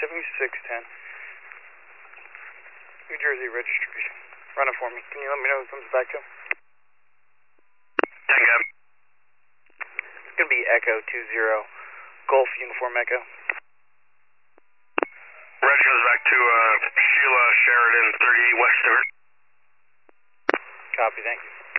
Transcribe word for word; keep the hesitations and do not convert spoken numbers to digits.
seventy-six ten. New Jersey registration. Run it for me. Can you let me know who it comes back to? Tango. It's going to be Echo two zero. Golf Uniform Echo. Reg goes back to uh, Sheila Sheridan, thirty-eight West Stewart. Copy, thank you.